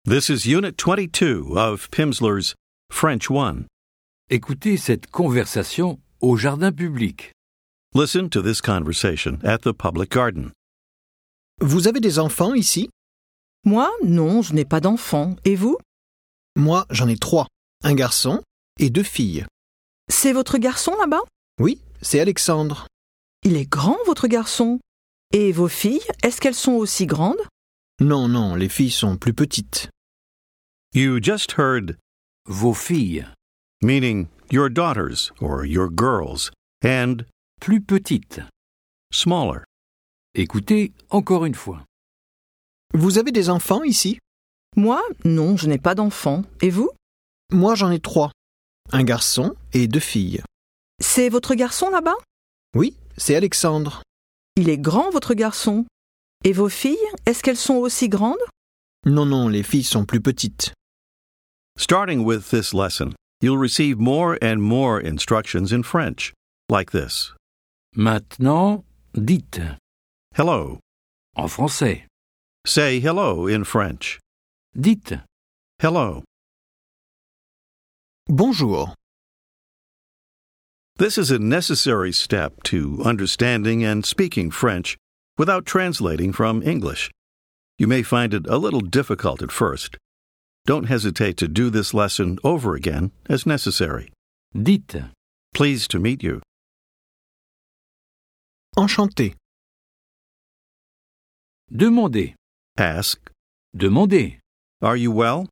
This is Unit 22 of Pimsleur's French 1. Écoutez cette conversation au jardin public. Listen to this conversation at the public garden. Vous avez des enfants ici? Moi, non, je n'ai pas d'enfants. Et vous? Moi, j'en ai 3. Un garçon et 2 filles. C'est votre garçon là-bas? Oui, c'est Alexandre. Il est grand, votre garçon. Et vos filles, est-ce qu'elles sont aussi grandes? Non, les filles sont plus petites. You just heard Vos filles, meaning your daughters or your girls, and plus petites. smaller. Écoutez encore une fois. Vous avez des enfants ici? Moi, non, je n'ai pas d'enfants. Et vous? Moi, j'en ai 3. Un garçon et 2 filles. C'est votre garçon là-bas? Oui, c'est Alexandre. Il est grand, votre garçon. Et vos filles, est-ce qu'elles sont aussi grandes? Non, les filles sont plus petites. Starting with this lesson, you'll receive more and more instructions in French, like this. Maintenant, dites Hello. en français. Say hello in French. Dites Hello. Bonjour. This is a necessary step to understanding and speaking French without translating from English. You may find it a little difficult at first. Don't hesitate to do this lesson over again as necessary. dites. Pleased to meet you. Enchanté. Demandez. Ask, Demandez. are you well?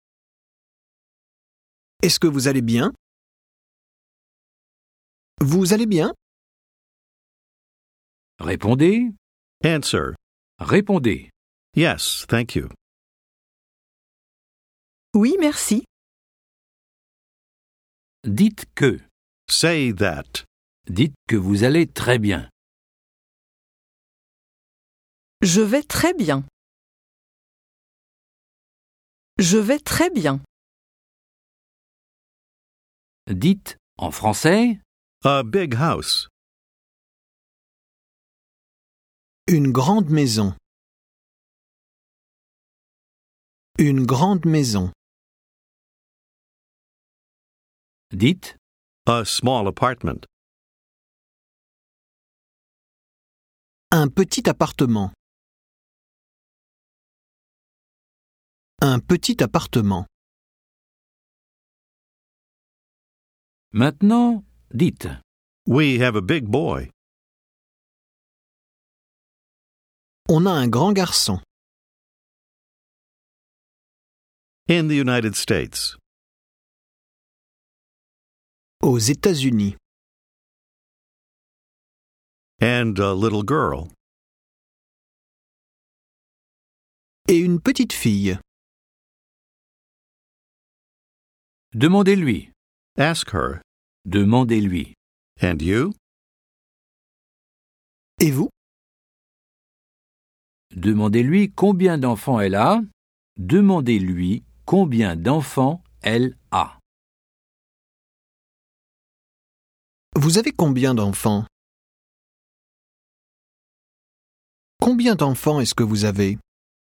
Est-ce que vous allez bien? Vous allez bien? Répondez. Answer, Répondez. yes, thank you. Oui, merci. Dites que. Say that. Dites que vous allez très bien. Je vais très bien. Je vais très bien. Dites en français. A big house. Une grande maison. Une grande maison. Dites A small apartment. Un petit appartement. Un petit appartement. maintenant. Dites We have a big boy. On a un grand garçon. In the United States. Aux États-Unis. And a little girl. Et une petite fille. Demandez-lui. Ask her. Demandez-lui. And you? Et vous? Demandez-lui combien d'enfants elle a. Demandez-lui combien d'enfants elle a. Vous avez combien d'enfants? Combien d'enfants est-ce que vous avez?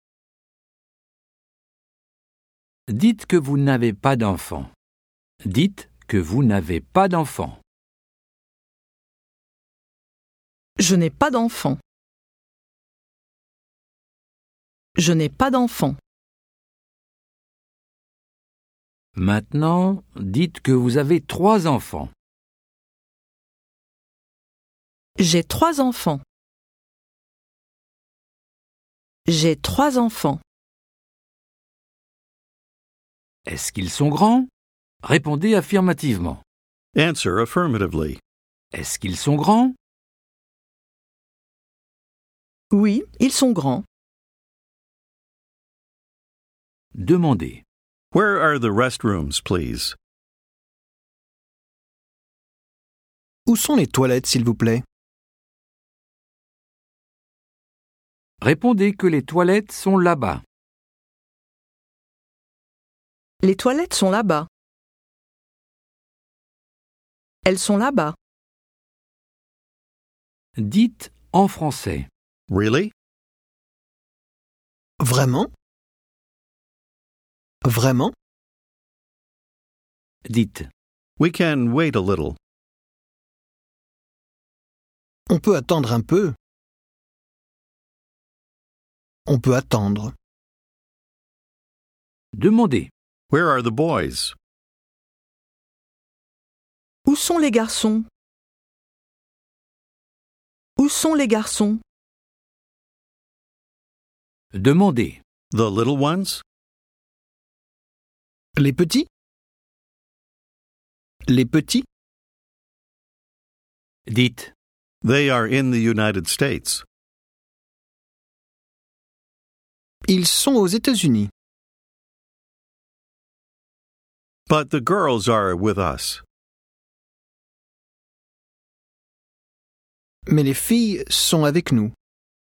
Dites que vous n'avez pas d'enfants. Dites que vous n'avez pas d'enfants. Je n'ai pas d'enfants. Je n'ai pas d'enfants. Maintenant, dites que vous avez 3 enfants. J'ai 3 enfants. J'ai 3 enfants. Est-ce qu'ils sont grands? Répondez affirmativement. Answer affirmatively. Est-ce qu'ils sont grands? Oui, ils sont grands. Demandez. Where are the restrooms, please? Où sont les toilettes, s'il vous plaît? Répondez que les toilettes sont là-bas. Les toilettes sont là-bas. Elles sont là-bas. Dites en français. Really? Vraiment? Vraiment? Dites We can wait a little. On peut attendre un peu. On peut attendre. demandez. Where are the boys? Où sont les garçons? Où sont les garçons? Demandez. The little ones? Les petits? Les petits? Dites They are in the United States. Ils sont aux États-Unis. But the girls are with us. Mais les filles sont avec nous.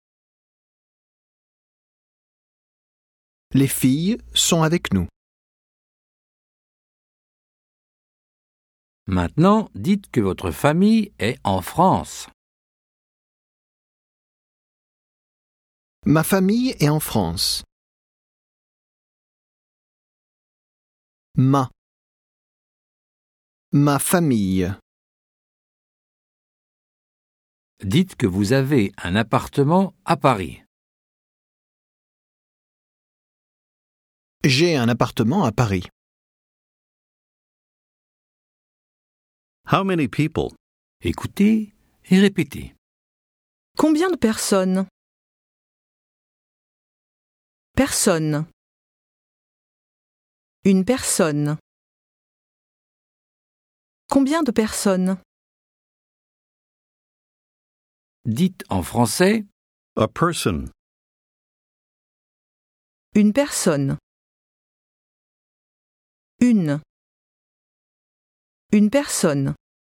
Les filles sont avec nous. Maintenant, dites que votre famille est en France. Ma famille est en France. Ma famille. Dites que vous avez un appartement à Paris. J'ai un appartement à Paris. How many people? Écoutez et répétez. Combien de personnes? Personne. Une personne. Combien de personnes? Dites en français A person. Une personne. Une personne.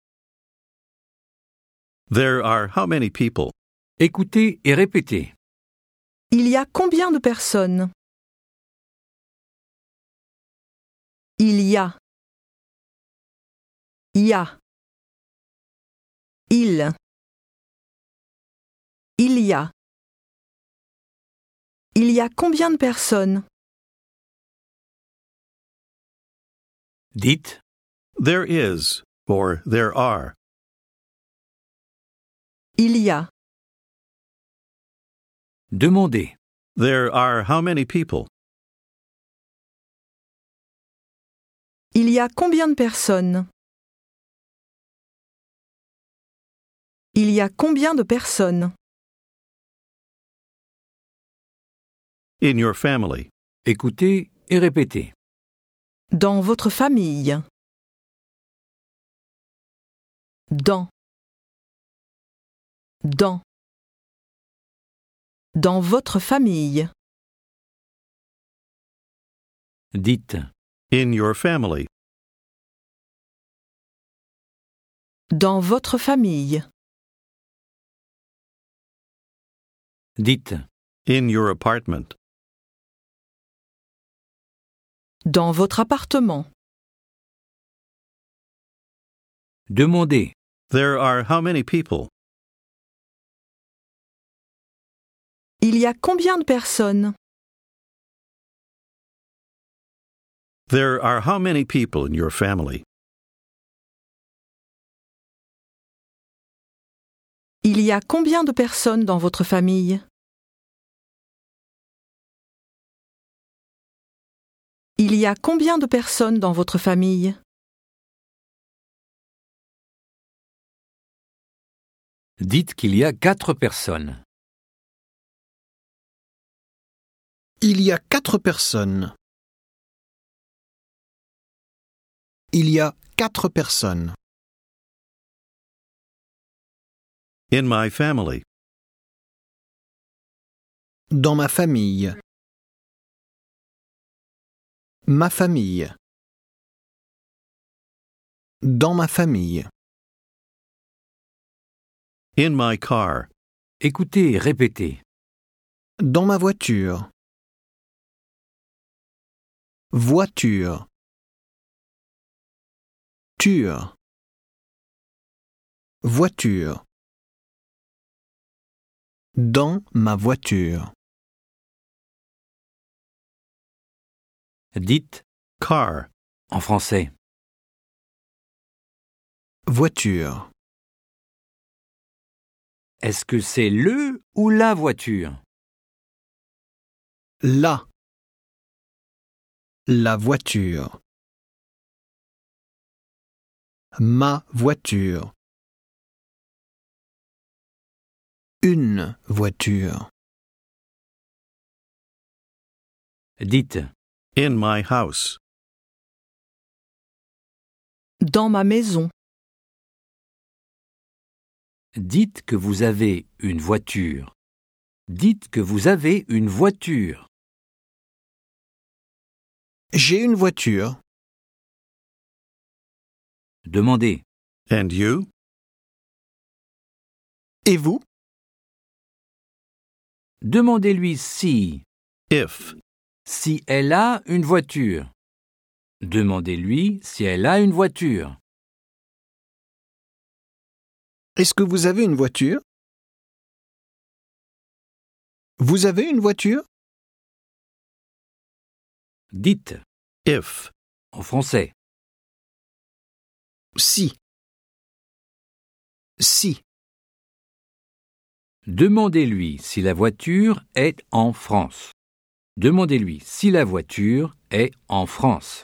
There are how many people? Écoutez et répétez. Il y a combien de personnes? Il y a. Il y a. Il y a. Il y a combien de personnes? Dites There is, or there are. Il y a. demandez. There are how many people? Il y a combien de personnes? Il y a combien de personnes? In your family. Écoutez et répétez. Dans votre famille. Dans. Dans. Dans votre famille. Dites In your family. Dans votre famille. dites. In your apartment. Dans votre appartement. Demandez. There are how many people? Il y a combien de personnes? There are how many people in your family? Il y a combien de personnes dans votre famille? Il y a combien de personnes dans votre famille? Dites qu'il y a 4 personnes. Il y a 4 personnes. Il y a 4 personnes. In my family. Dans ma famille. Ma famille. Dans ma famille. In my car. Écoutez et répétez. Dans ma voiture. Voiture. Ture. Voiture. Dans ma voiture. Dites car, en français. voiture, Est-ce que c'est le ou la voiture? la voiture, ma voiture, une voiture, Dites in my house, Dans ma maison. dites que vous avez une voiture. Dites que vous avez une voiture. j'ai une voiture, Demandez and you, et vous? Demandez-lui si elle a une voiture. Demandez-lui si elle a une voiture. Est-ce que vous avez une voiture? Vous avez une voiture? Dites if, en français. Si. Si. Demandez-lui si la voiture est en France. Demandez-lui si la voiture est en France.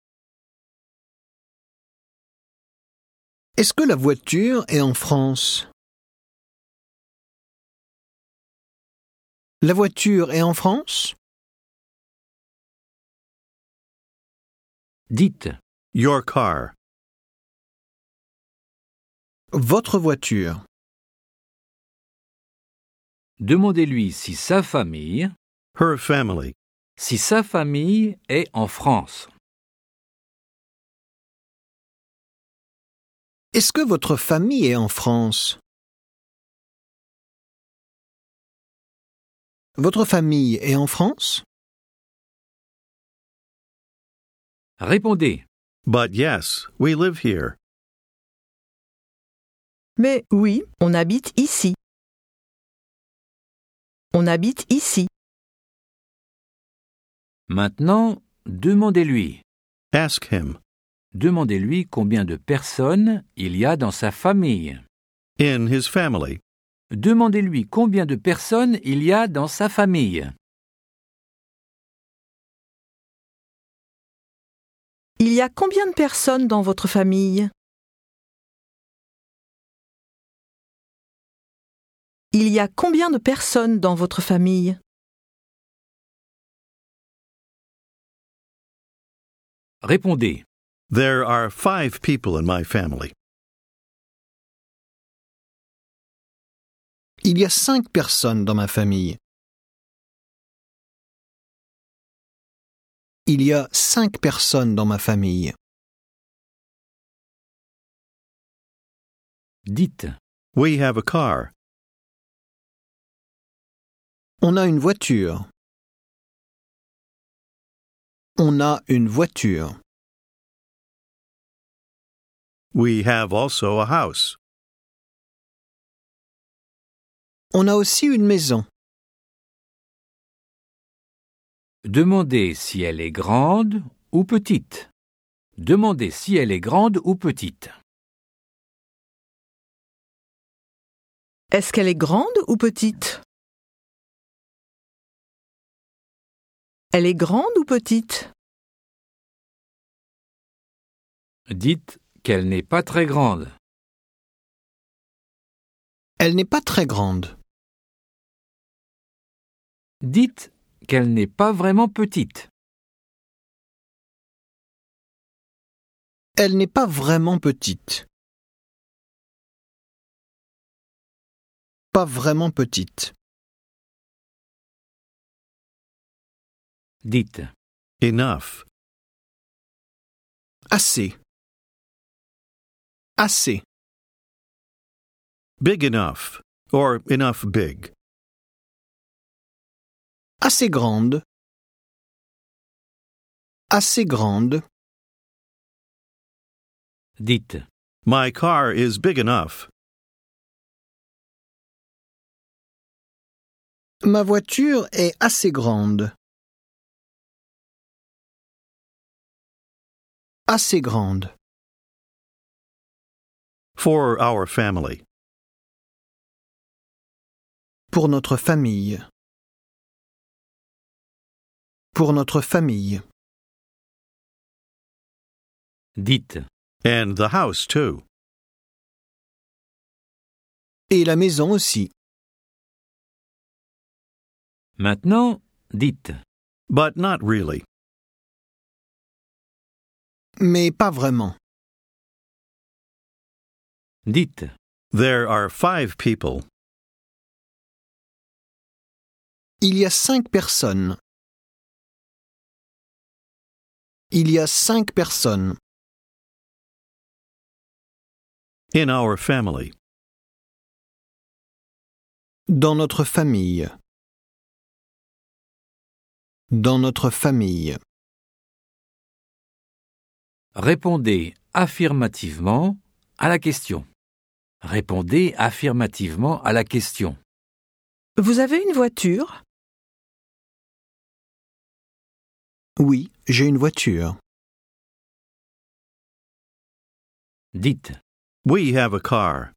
Est-ce que la voiture est en France? La voiture est en France? Dites your car, Votre voiture. Demandez-lui si sa famille her family, est en France. Est-ce que votre famille est en France? Votre famille est en France? Répondez but yes, we live here. Mais oui, on habite ici. On habite ici. Maintenant, demandez-lui. Ask him, Demandez-lui combien de personnes il y a dans sa famille. in his family, Demandez-lui combien de personnes il y a dans sa famille. Il y a combien de personnes dans votre famille? Il y a combien de personnes dans votre famille? Répondez. there are 5 people in my family. Il y a 5 personnes dans ma famille. Il y a 5 personnes dans ma famille. Dites We have a car. On a une voiture. On a une voiture. We have also a house. On a aussi une maison. Demandez si elle est grande ou petite. Demandez si elle est grande ou petite. Est-ce qu'elle est grande ou petite? Elle est grande ou petite? Dites qu'elle n'est pas très grande. Elle n'est pas très grande. Dites qu'elle n'est pas vraiment petite. Elle n'est pas vraiment petite. Pas vraiment petite. Dites Enough. Assez. Assez. Big enough, or enough big. Assez grande. Assez grande. Dites My car is big enough. Ma voiture est assez grande. assez grande. For our family. Pour notre famille. Pour notre famille. Dites. And the house, too. Et la maison aussi. Maintenant, dites. But not really. Mais pas vraiment. Dites. There are 5 people. Il y a 5 personnes. Il y a 5 personnes. In our family. Dans notre famille. Dans notre famille. Répondez affirmativement à la question. Répondez affirmativement à la question. Vous avez une voiture? Oui, j'ai une voiture. Dites. We have a car.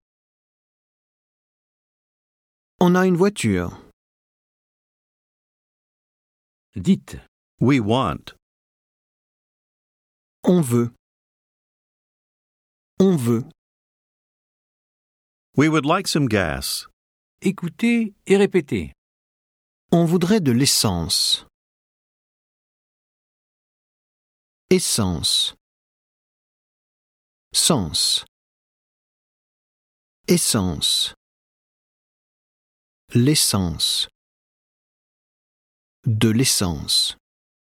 On a une voiture. Dites. We want. On veut. On veut. We would like some gas. Écoutez et répétez. On voudrait de l'essence. Essence. Sens. Essence. L'essence. De l'essence.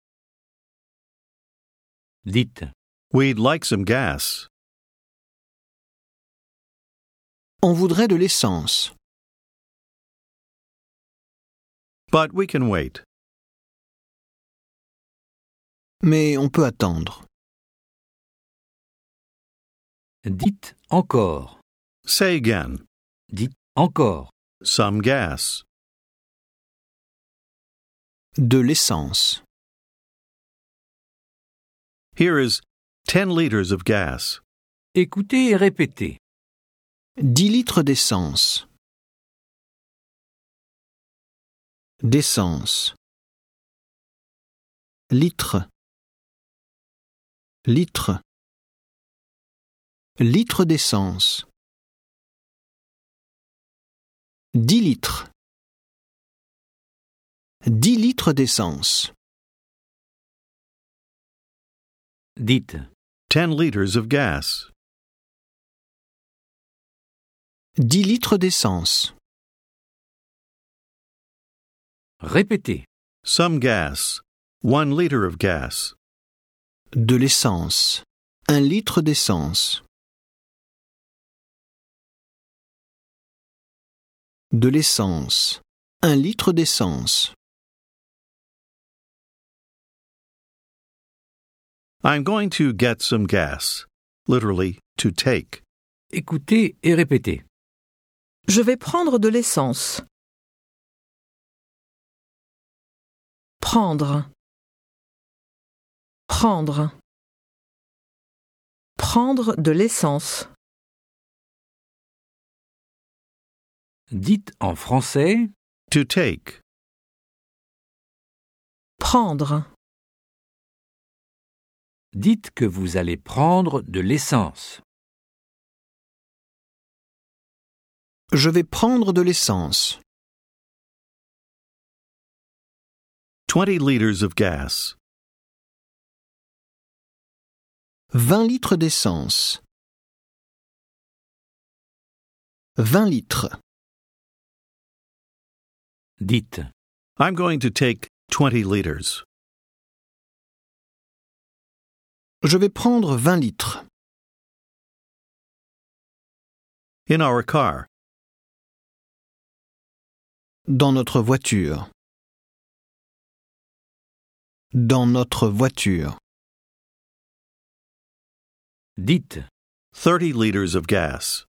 Dites. We'd like some gas. On voudrait de l'essence. But we can wait. Mais on peut attendre. Dites encore. Say again. Dites encore. Some gas. De l'essence. Here is 10 liters of gas. Écoutez et répétez. 10 litres d'essence. D'essence. Litre. Litre. Litre d'essence. 10 litres. 10 litres d'essence. Dites. 10 liters of gas. 10 litres d'essence. Répétez. Some gas. 1 liter of gas. De l'essence. 1 litre d'essence. De l'essence. 1 litre d'essence. I'm going to get some gas. Literally, to take. Écoutez et répétez. Je vais prendre de l'essence. Prendre. Prendre. Prendre de l'essence. Dites en français. To take. Prendre. Dites que vous allez prendre de l'essence. Je vais prendre de l'essence. 20 liters of gas. 20 litres d'essence. 20 litres. Dites. I'm going to take 20 liters. Je vais prendre 20 litres. In our car. Dans notre voiture. Dans notre voiture. Dites. 30 liters of gas.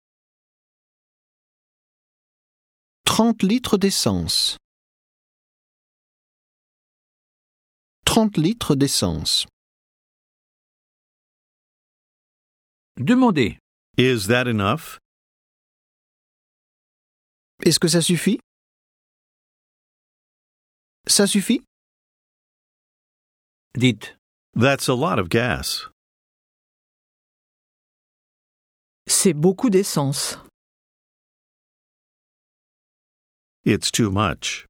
30 litres d'essence. 30 litres d'essence. Demandez. Is that enough? Est-ce que ça suffit? Ça suffit? Dites. That's a lot of gas. C'est beaucoup d'essence. It's too much.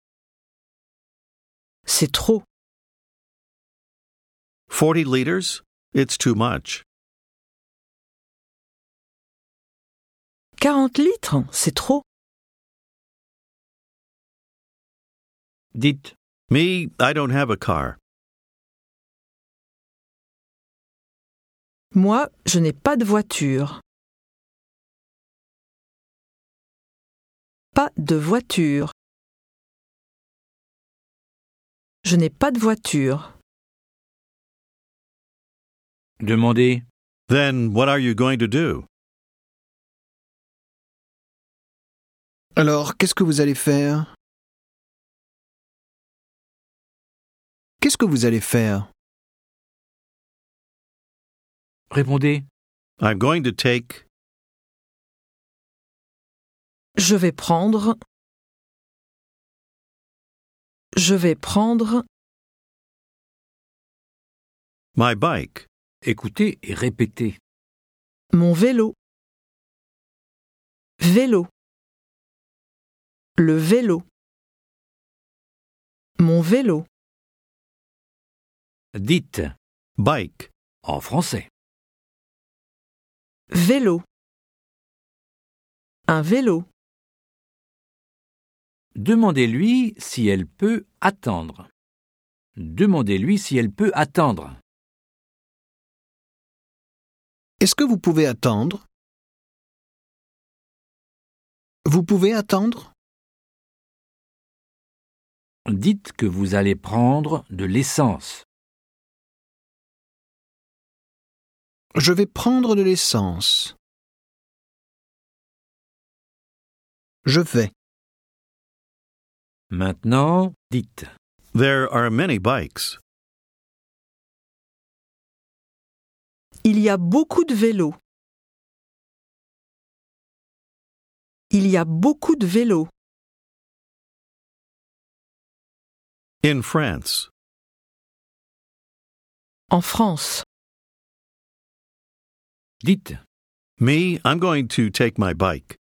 C'est trop. 40 liters? It's too much. 40 litres, c'est trop. Dites. Me, I don't have a car. Moi, je n'ai pas de voiture. Pas de voiture. Je n'ai pas de voiture. Demandez. Then what are you going to do? Alors, qu'est-ce que vous allez faire? Qu'est-ce que vous allez faire? Répondez. I'm going to take. Je vais prendre. Je vais prendre. My bike. Écoutez et répétez. Mon vélo. Vélo. Le vélo. Mon vélo. Dites. Bike. En français. Vélo. Un vélo. Demandez-lui si elle peut attendre. Demandez-lui si elle peut attendre. Est-ce que vous pouvez attendre? Vous pouvez attendre? Dites que vous allez prendre de l'essence. Je vais prendre de l'essence. Je vais. Maintenant, dites. There are many bikes. Il y a beaucoup de vélos. Il y a beaucoup de vélos. In France. En France. Dites. Me, I'm going to take my bike.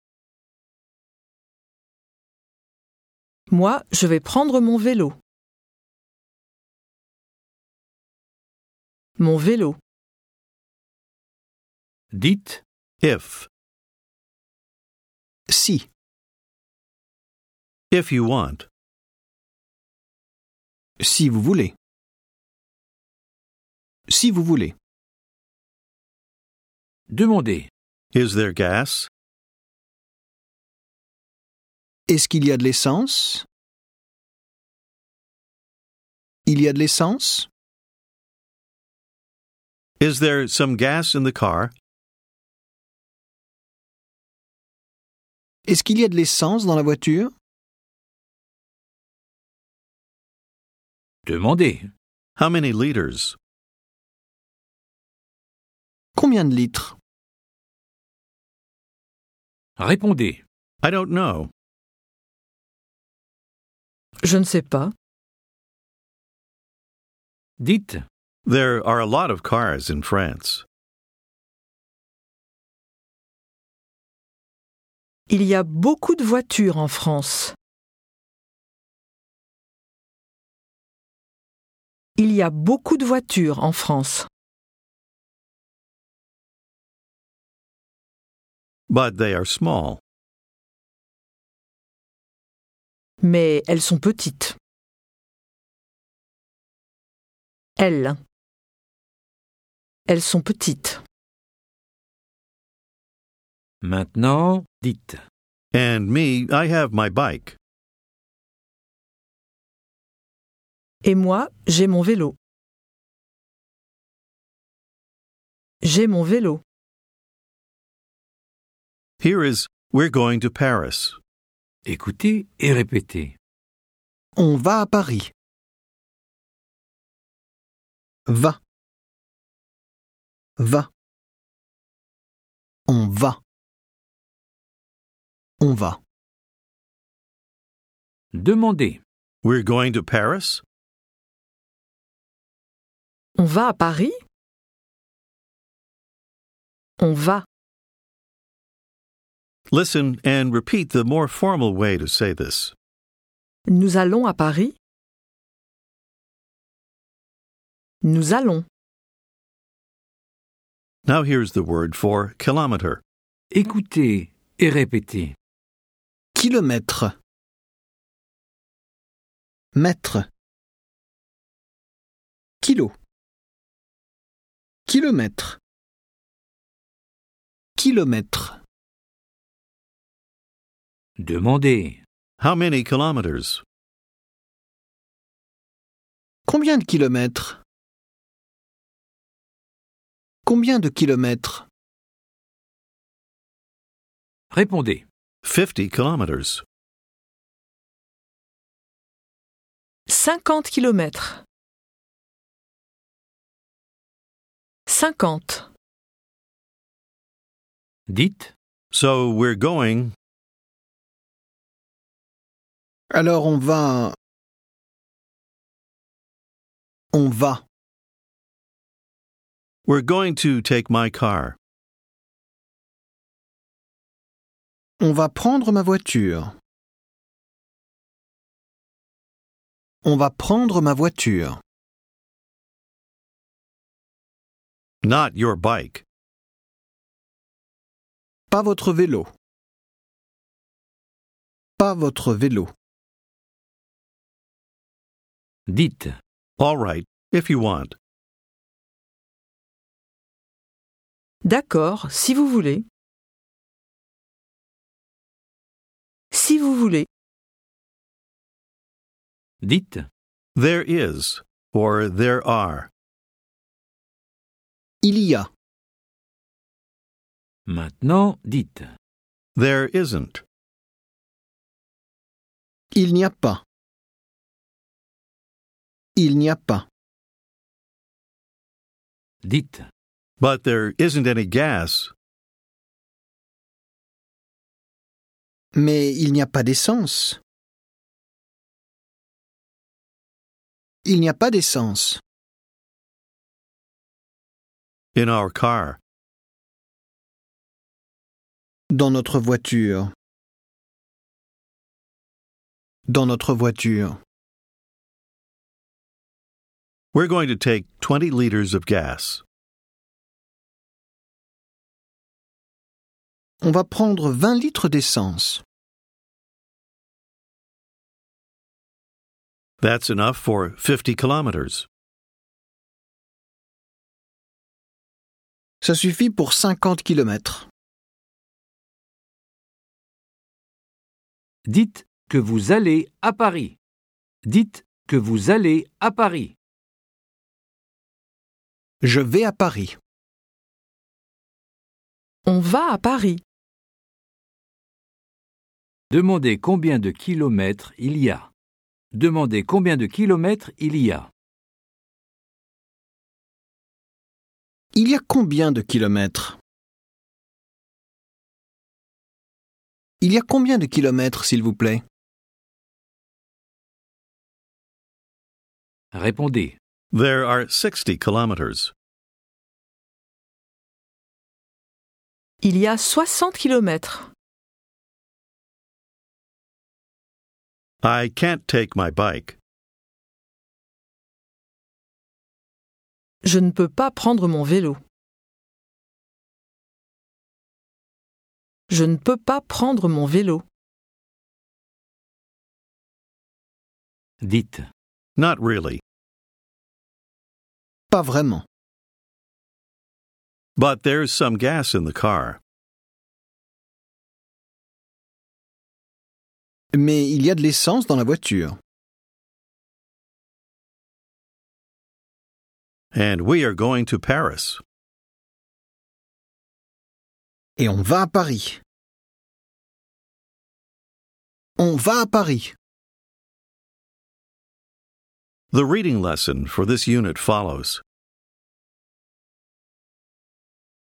Moi, je vais prendre mon vélo. Mon vélo. Dites. If. Si. If you want. Si vous voulez. Si vous voulez. Demandez. Is there gas? Est-ce qu'il y a de l'essence? Il y a de l'essence? Is there some gas in the car? Est-ce qu'il y a de l'essence dans la voiture? Demandez. How many liters? Combien de litres? Répondez. I don't know. Je ne sais pas. Dites. There are a lot of cars in France. Il y a beaucoup de voitures en France. Il y a beaucoup de voitures en France. But they are small. Mais elles sont petites. Elles. Elles sont petites. Maintenant, dites. And me, I have my bike. Et moi, j'ai mon vélo. J'ai mon vélo. Here is, we're going to Paris. Écoutez et répétez. On va à Paris. Va. Va. va. On va. Demander. We're going to Paris? On va à Paris? On va. Listen and repeat the more formal way to say this. Nous allons à Paris? Nous allons. Now here's the word for kilometer. Écoutez et répétez. Kilomètre. Mètre. Kilo. Kilomètre. Kilomètre. Demander. How many kilometers? Combien de kilomètres? Combien de kilomètres? Répondez. 50 kilometers. 50 kilomètres. 50. Dites. So we're going. Alors on va... On va. We're going to take my car. On va prendre ma voiture. On va prendre ma voiture. Not your bike. Pas votre vélo. Pas votre vélo. Dites. All right, if you want. D'accord, si vous voulez. Si vous voulez. Dites. There is, or there are. Il y a. Maintenant, dites. There isn't. Il n'y a pas. Il n'y a pas. Dites. But there isn't any gas. Mais il n'y a pas d'essence. Il n'y a pas d'essence. In our car. Dans notre voiture. Dans notre voiture. We're going to take 20 liters of gas. On va prendre 20 litres d'essence. That's enough for 50 kilometers. Ça suffit pour 50 kilomètres. Dites que vous allez à Paris. Dites que vous allez à Paris. Je vais à Paris. On va à Paris. Demandez combien de kilomètres il y a. Demandez combien de kilomètres il y a. Il y a combien de kilomètres? Il y a combien de kilomètres, s'il vous plaît? Répondez. There are 60 kilometers. Il y a 60 kilomètres. I can't take my bike. Je ne peux pas prendre mon vélo. Je ne peux pas prendre mon vélo. Dites. Not really. Pas vraiment. But there's some gas in the car. Mais il y a de l'essence dans la voiture. And we are going to Paris. Et on va à Paris. On va à Paris. The reading lesson for this unit follows.